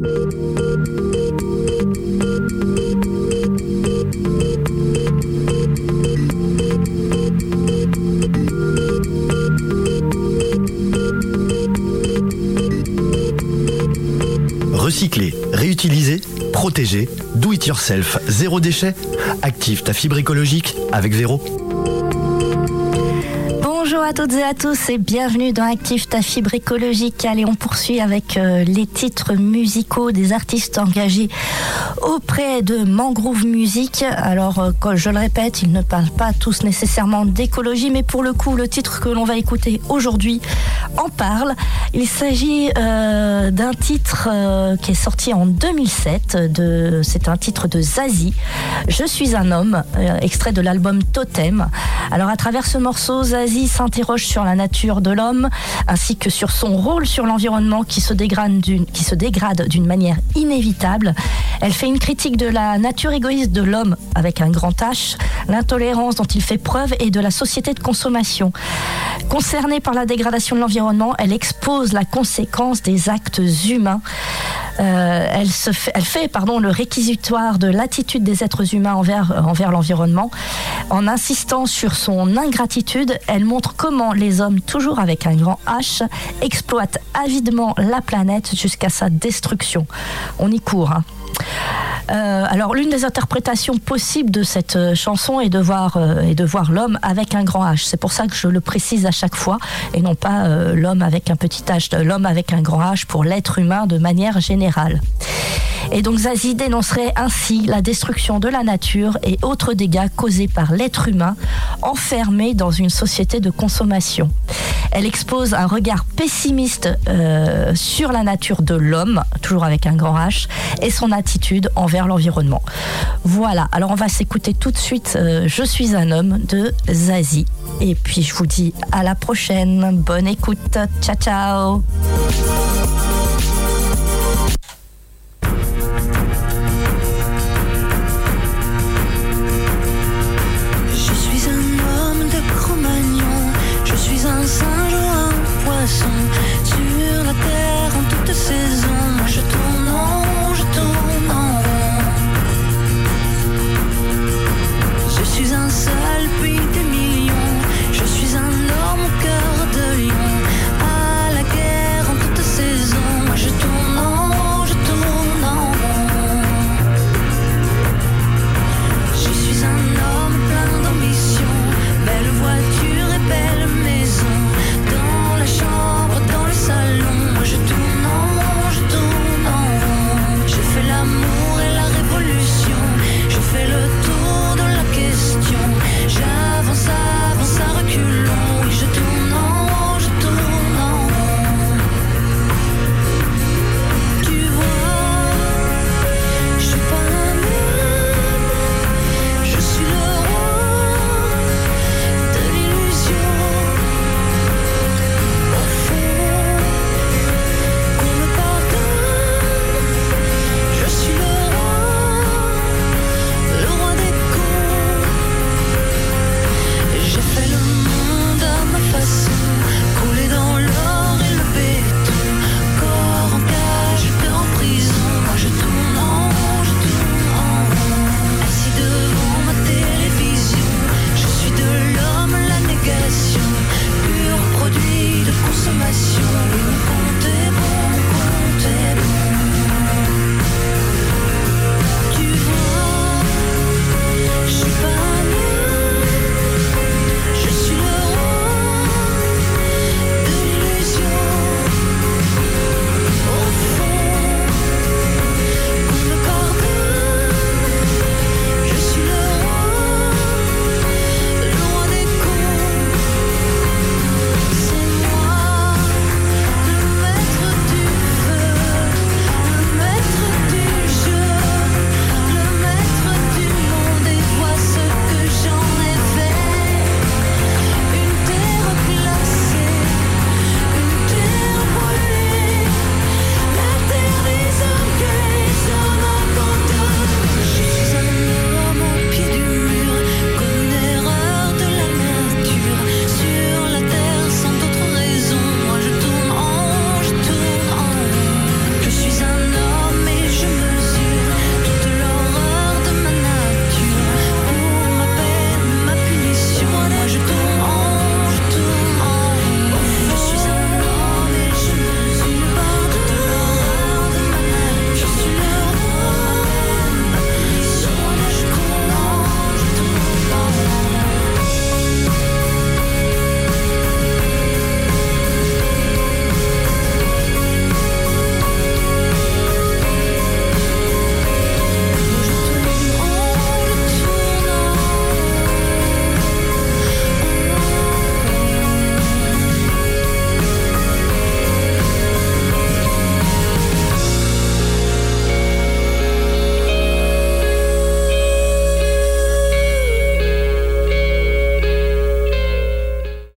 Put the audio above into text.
Recycler, réutiliser, protéger, do it yourself, zéro déchet. Active ta fibre écologique avec Véro. Bonjour à toutes et à tous et bienvenue dans Active ta fibre écologique. Allez, on poursuit avec les titres musicaux des artistes engagés auprès de Mangrove Music. Alors, je le répète, ils ne parlent pas tous nécessairement d'écologie, mais pour le coup, le titre que l'on va écouter aujourd'hui en parle. Il s'agit d'un titre qui est sorti en 2007. C'est un titre de Zazie, Je suis un homme, extrait de l'album Totem. Alors, à travers ce morceau, Zazie s'interroge sur la nature de l'homme, ainsi que sur son rôle sur l'environnement qui se dégrade d'une manière inévitable. Elle fait une critique de la nature égoïste de l'homme avec un grand H, l'intolérance dont il fait preuve et de la société de consommation. Concernée par la dégradation de l'environnement, elle expose la conséquence des actes humains. Elle fait le réquisitoire de l'attitude des êtres humains envers l'environnement. En insistant sur son ingratitude, elle montre comment les hommes, toujours avec un grand H, exploitent avidement la planète jusqu'à sa destruction. On y court, hein. Alors l'une des interprétations possibles de cette chanson est de voir l'homme avec un grand H. C'est pour ça que je le précise à chaque fois et non pas l'homme avec un petit H, l'homme avec un grand H pour l'être humain de manière générale. Et donc Zazie dénoncerait ainsi la destruction de la nature et autres dégâts causés par l'être humain enfermé dans une société de consommation. Elle expose un regard pessimiste sur la nature de l'homme, toujours avec un grand H, et son attitude envers l'environnement. Voilà, alors on va s'écouter tout de suite Je suis un homme de Zazie. Et puis je vous dis à la prochaine, bonne écoute, ciao ciao.